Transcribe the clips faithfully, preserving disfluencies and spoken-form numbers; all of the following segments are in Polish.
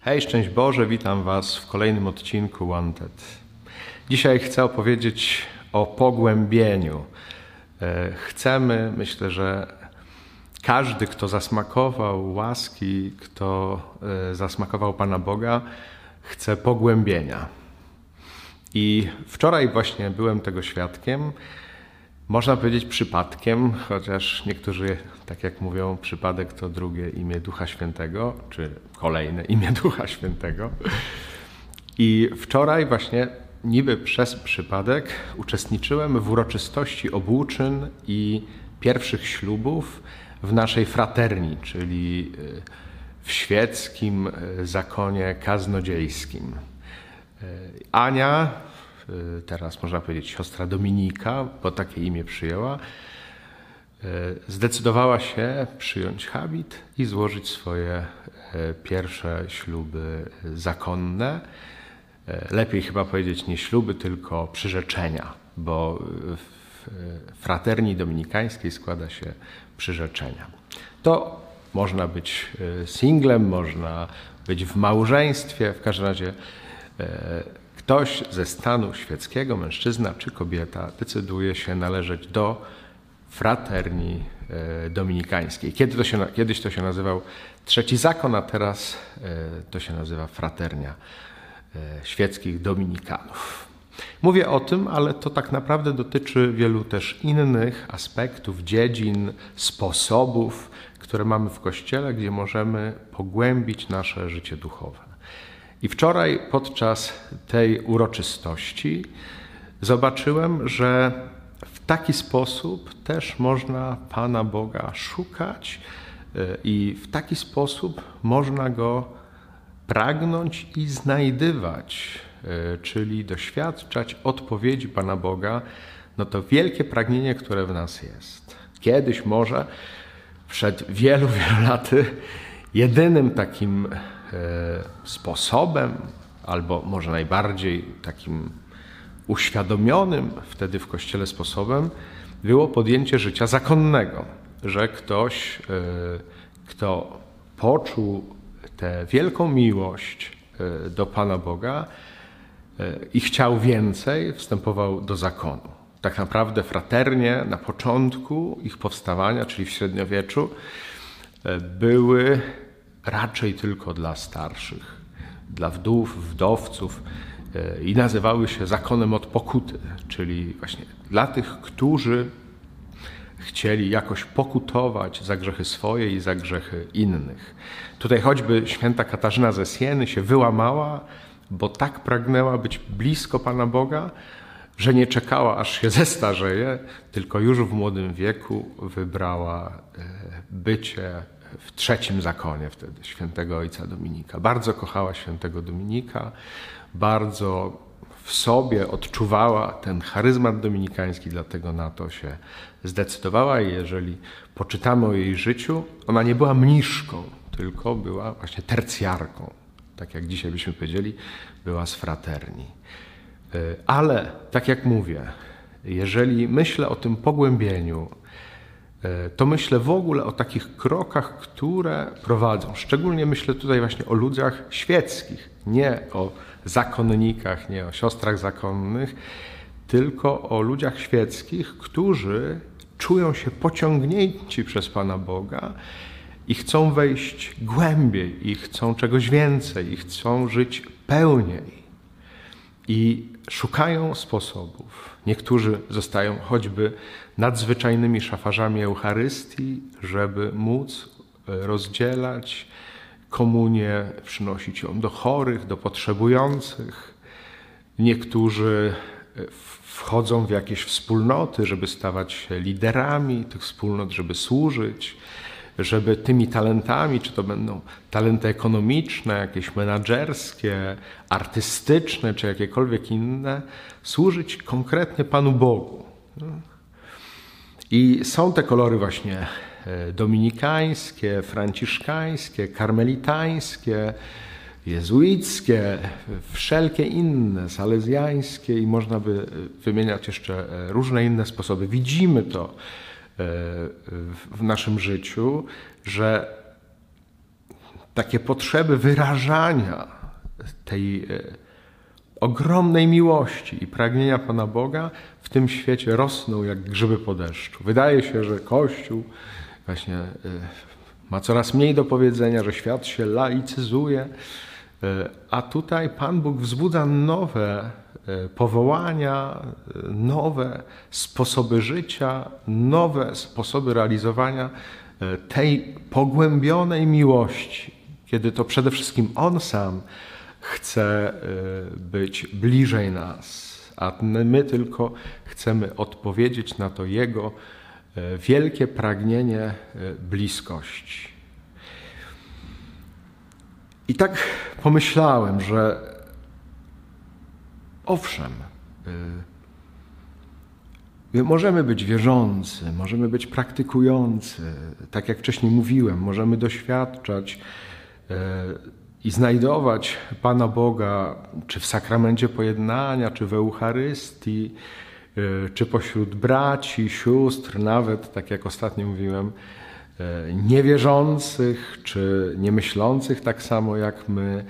Hej, szczęść Boże, witam Was w kolejnym odcinku Wanted. Dzisiaj chcę opowiedzieć o pogłębieniu. Chcemy, myślę, że każdy, kto zasmakował łaski, kto zasmakował Pana Boga, chce pogłębienia. I wczoraj właśnie byłem tego świadkiem. Można powiedzieć przypadkiem, chociaż niektórzy, tak jak mówią, przypadek to drugie imię Ducha Świętego, czy kolejne imię Ducha Świętego. I wczoraj właśnie niby przez przypadek uczestniczyłem w uroczystości obłóczyn i pierwszych ślubów w naszej fraterni, czyli w świeckim zakonie kaznodziejskim. Ania, teraz można powiedzieć siostra Dominika, bo takie imię przyjęła, zdecydowała się przyjąć habit i złożyć swoje pierwsze śluby zakonne. Lepiej chyba powiedzieć nie śluby, tylko przyrzeczenia, bo w fraterni dominikańskiej składa się przyrzeczenia. To można być singlem, można być w małżeństwie, w każdym razie ktoś ze stanu świeckiego, mężczyzna czy kobieta, decyduje się należeć do fraterni dominikańskiej. Kiedy to się, kiedyś to się nazywał Trzeci Zakon, a teraz to się nazywa Fraternia Świeckich Dominikanów. Mówię o tym, ale to tak naprawdę dotyczy wielu też innych aspektów, dziedzin, sposobów, które mamy w Kościele, gdzie możemy pogłębić nasze życie duchowe. I wczoraj podczas tej uroczystości zobaczyłem, że w taki sposób też można Pana Boga szukać i w taki sposób można Go pragnąć i znajdywać, czyli doświadczać odpowiedzi Pana Boga na to wielkie pragnienie, które w nas jest. Kiedyś może, przed wielu, wielu laty, jedynym takim sposobem, albo może najbardziej takim uświadomionym wtedy w Kościele sposobem, było podjęcie życia zakonnego, że ktoś, kto poczuł tę wielką miłość do Pana Boga i chciał więcej, wstępował do zakonu. Tak naprawdę fraternie na początku ich powstawania, czyli w średniowieczu, były raczej tylko dla starszych, dla wdów, wdowców i nazywały się zakonem od pokuty, czyli właśnie dla tych, którzy chcieli jakoś pokutować za grzechy swoje i za grzechy innych. Tutaj choćby święta Katarzyna ze Sieny się wyłamała, bo tak pragnęła być blisko Pana Boga, że nie czekała, aż się zestarzeje, tylko już w młodym wieku wybrała bycie w trzecim zakonie wtedy świętego ojca Dominika. Bardzo kochała świętego Dominika, bardzo w sobie odczuwała ten charyzmat dominikański, dlatego na to się zdecydowała i jeżeli poczytamy o jej życiu, ona nie była mniszką, tylko była właśnie tercjarką. Tak jak dzisiaj byśmy powiedzieli, była z fraterni. Ale tak jak mówię, jeżeli myślę o tym pogłębieniu, to myślę w ogóle o takich krokach, które prowadzą. Szczególnie myślę tutaj właśnie o ludziach świeckich, nie o zakonnikach, nie o siostrach zakonnych, tylko o ludziach świeckich, którzy czują się pociągnięci przez Pana Boga i chcą wejść głębiej, i chcą czegoś więcej, i chcą żyć pełniej. I szukają sposobów. Niektórzy zostają choćby nadzwyczajnymi szafarzami Eucharystii, żeby móc rozdzielać komunię, przynosić ją do chorych, do potrzebujących. Niektórzy wchodzą w jakieś wspólnoty, żeby stawać się liderami tych wspólnot, żeby służyć, żeby tymi talentami, czy to będą talenty ekonomiczne, jakieś menadżerskie, artystyczne, czy jakiekolwiek inne, służyć konkretnie Panu Bogu. I są te kolory właśnie dominikańskie, franciszkańskie, karmelitańskie, jezuickie, wszelkie inne, salezjańskie i można by wymieniać jeszcze różne inne sposoby. Widzimy to w naszym życiu, że takie potrzeby wyrażania tej ogromnej miłości i pragnienia Pana Boga w tym świecie rosną jak grzyby po deszczu. Wydaje się, że Kościół właśnie ma coraz mniej do powiedzenia, że świat się laicyzuje, a tutaj Pan Bóg wzbudza nowe powołania, nowe sposoby życia, nowe sposoby realizowania tej pogłębionej miłości, kiedy to przede wszystkim On sam chce być bliżej nas, a my tylko chcemy odpowiedzieć na to Jego wielkie pragnienie bliskości. I tak pomyślałem, że owszem, możemy być wierzący, możemy być praktykujący, tak jak wcześniej mówiłem, możemy doświadczać i znajdować Pana Boga, czy w sakramencie pojednania, czy w Eucharystii, czy pośród braci, sióstr, nawet, tak jak ostatnio mówiłem, niewierzących, czy niemyślących tak samo jak my.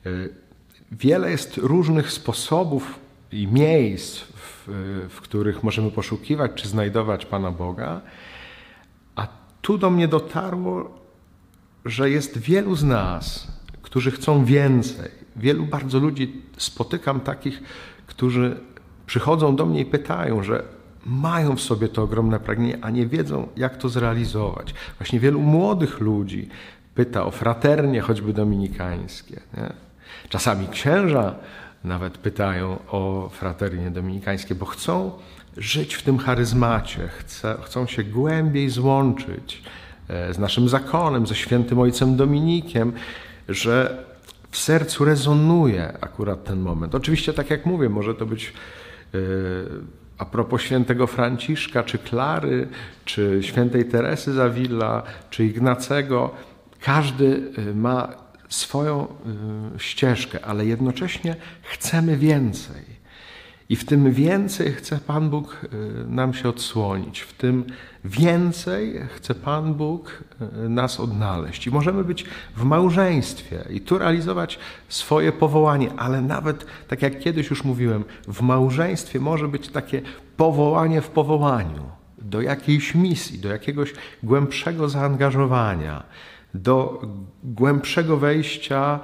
Wiele jest różnych sposobów i miejsc, w, w których możemy poszukiwać, czy znajdować Pana Boga, a tu do mnie dotarło, że jest wielu z nas, którzy chcą więcej. Wielu bardzo ludzi spotykam takich, którzy przychodzą do mnie i pytają, że mają w sobie to ogromne pragnienie, a nie wiedzą, jak to zrealizować. Właśnie wielu młodych ludzi pyta o fraternie, choćby dominikańskie. Nie? Czasami księża nawet pytają o fraternie dominikańskie, bo chcą żyć w tym charyzmacie, chcą, chcą się głębiej złączyć z naszym zakonem, ze świętym ojcem Dominikiem, że w sercu rezonuje akurat ten moment. Oczywiście, tak jak mówię, może to być yy, a propos świętego Franciszka, czy Klary, czy świętej Teresy z Avila, czy Ignacego. Każdy ma swoją yy, ścieżkę, ale jednocześnie chcemy więcej. I w tym więcej chce Pan Bóg nam się odsłonić. W tym więcej chce Pan Bóg nas odnaleźć. I możemy być w małżeństwie i tu realizować swoje powołanie, ale nawet, tak jak kiedyś już mówiłem, w małżeństwie może być takie powołanie w powołaniu do jakiejś misji, do jakiegoś głębszego zaangażowania, do głębszego wejścia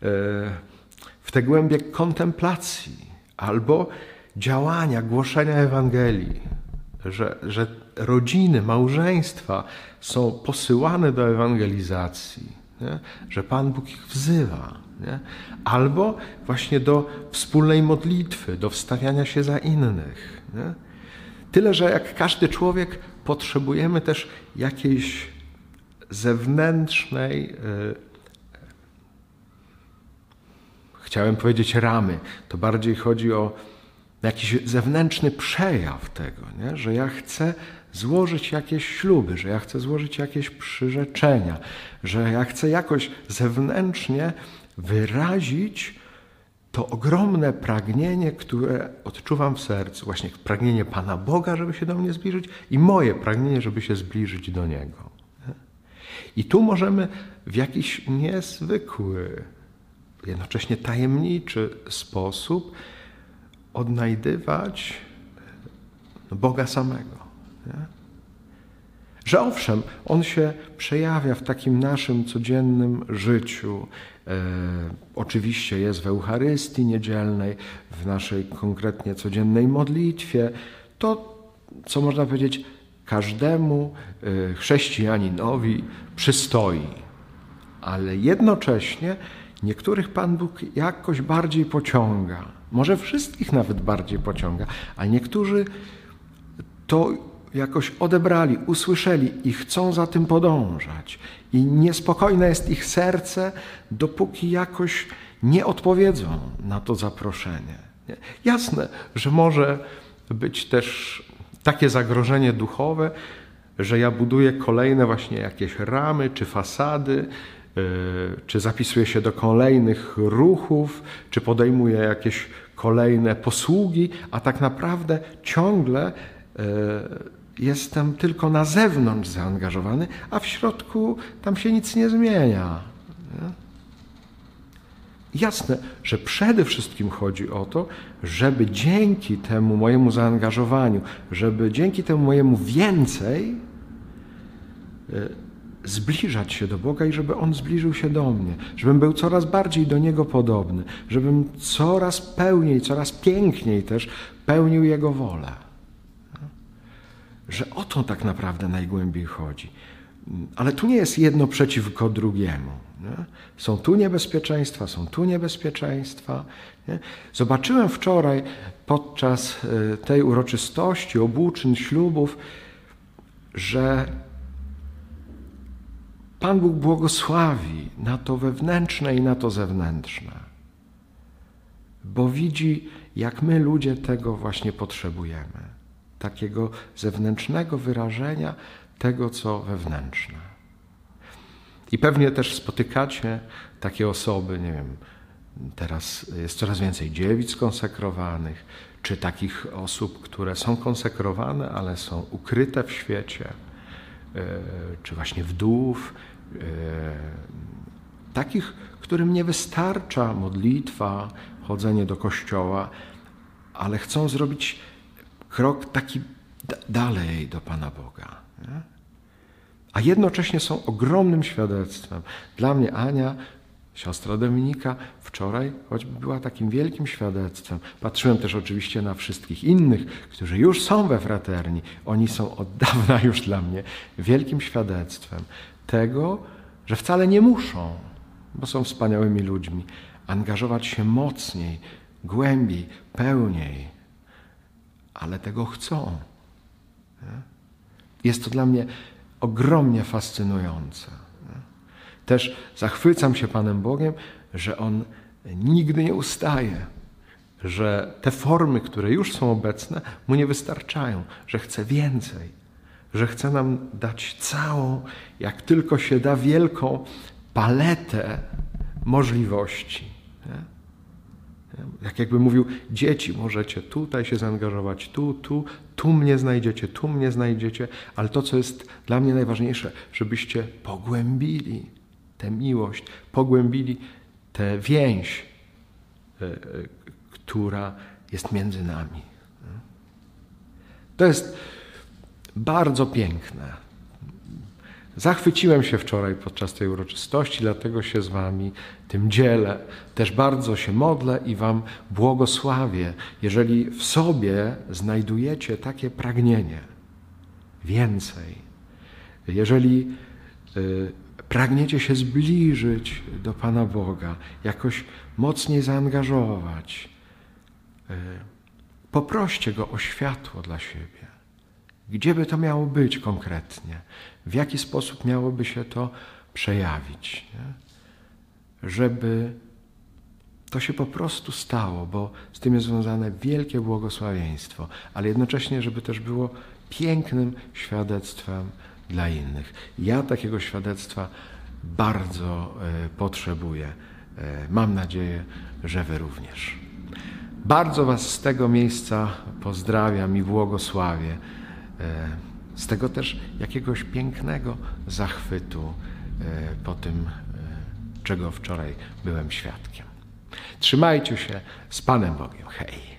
w tę głębię kontemplacji, albo działania, głoszenia Ewangelii, że, że rodziny, małżeństwa są posyłane do ewangelizacji, nie? Że Pan Bóg ich wzywa, nie? Albo właśnie do wspólnej modlitwy, do wstawiania się za innych. Nie? Tyle, że jak każdy człowiek potrzebujemy też jakiejś zewnętrznej, yy, chciałem powiedzieć ramy, to bardziej chodzi o jakiś zewnętrzny przejaw tego, nie? Że ja chcę złożyć jakieś śluby, że ja chcę złożyć jakieś przyrzeczenia, że ja chcę jakoś zewnętrznie wyrazić to ogromne pragnienie, które odczuwam w sercu. Właśnie pragnienie Pana Boga, żeby się do mnie zbliżyć i moje pragnienie, żeby się zbliżyć do Niego. Nie? I tu możemy w jakiś niezwykły, jednocześnie tajemniczy sposób odnajdywać Boga samego. Nie? Że owszem, On się przejawia w takim naszym codziennym życiu. E, oczywiście jest w Eucharystii niedzielnej, w naszej konkretnie codziennej modlitwie. To, co można powiedzieć, każdemu e, chrześcijaninowi przystoi. Ale jednocześnie niektórych Pan Bóg jakoś bardziej pociąga. Może wszystkich nawet bardziej pociąga, a niektórzy to jakoś odebrali, usłyszeli i chcą za tym podążać. I niespokojne jest ich serce, dopóki jakoś nie odpowiedzą na to zaproszenie. Jasne, że może być też takie zagrożenie duchowe, że ja buduję kolejne właśnie jakieś ramy czy fasady, czy zapisuję się do kolejnych ruchów, czy podejmuję jakieś kolejne posługi, a tak naprawdę ciągle jestem tylko na zewnątrz zaangażowany, a w środku tam się nic nie zmienia. Nie? Jasne, że przede wszystkim chodzi o to, żeby dzięki temu mojemu zaangażowaniu, żeby dzięki temu mojemu więcej zbliżać się do Boga i żeby On zbliżył się do mnie, żebym był coraz bardziej do Niego podobny, żebym coraz pełniej, coraz piękniej też pełnił Jego wolę. Że o to tak naprawdę najgłębiej chodzi. Ale tu nie jest jedno przeciwko drugiemu. Nie? Są tu niebezpieczeństwa, są tu niebezpieczeństwa. Nie? Zobaczyłem wczoraj podczas tej uroczystości, obłóczyn, ślubów, że Pan Bóg błogosławi na to wewnętrzne i na to zewnętrzne. Bo widzi, jak my ludzie tego właśnie potrzebujemy. Takiego zewnętrznego wyrażenia tego, co wewnętrzne. I pewnie też spotykacie takie osoby, nie wiem, teraz jest coraz więcej dziewic konsekrowanych, czy takich osób, które są konsekrowane, ale są ukryte w świecie, czy właśnie wdów, takich, którym nie wystarcza modlitwa, chodzenie do kościoła, ale chcą zrobić krok taki dalej do Pana Boga. Nie? A jednocześnie są ogromnym świadectwem. Dla mnie Ania, siostra Dominika, wczoraj choćby była takim wielkim świadectwem. Patrzyłem też oczywiście na wszystkich innych, którzy już są we fraterni. Oni są od dawna już dla mnie wielkim świadectwem tego, że wcale nie muszą, bo są wspaniałymi ludźmi, angażować się mocniej, głębiej, pełniej, ale tego chcą. Nie? Jest to dla mnie ogromnie fascynujące. Też zachwycam się Panem Bogiem, że On nigdy nie ustaje, że te formy, które już są obecne, Mu nie wystarczają, że chce więcej, że chce nam dać całą, jak tylko się da, wielką paletę możliwości. Nie? Jak jakby mówił, dzieci, możecie tutaj się zaangażować, tu, tu, tu mnie znajdziecie, tu mnie znajdziecie, ale to, co jest dla mnie najważniejsze, żebyście pogłębili tę miłość, pogłębili tę więź, która jest między nami. To jest bardzo piękne. Zachwyciłem się wczoraj podczas tej uroczystości, dlatego się z wami tym dzielę. Też bardzo się modlę i wam błogosławię, jeżeli w sobie znajdujecie takie pragnienie więcej. Jeżeli y, pragniecie się zbliżyć do Pana Boga, jakoś mocniej zaangażować, y, poproście Go o światło dla siebie. Gdzie by to miało być konkretnie? W jaki sposób miałoby się to przejawić? Nie? Żeby to się po prostu stało, bo z tym jest związane wielkie błogosławieństwo, ale jednocześnie, żeby też było pięknym świadectwem dla innych. Ja takiego świadectwa bardzo y, potrzebuję. Y, mam nadzieję, że wy również. Bardzo was z tego miejsca pozdrawiam i błogosławię. Z tego też jakiegoś pięknego zachwytu po tym, czego wczoraj byłem świadkiem. Trzymajcie się z Panem Bogiem. Hej!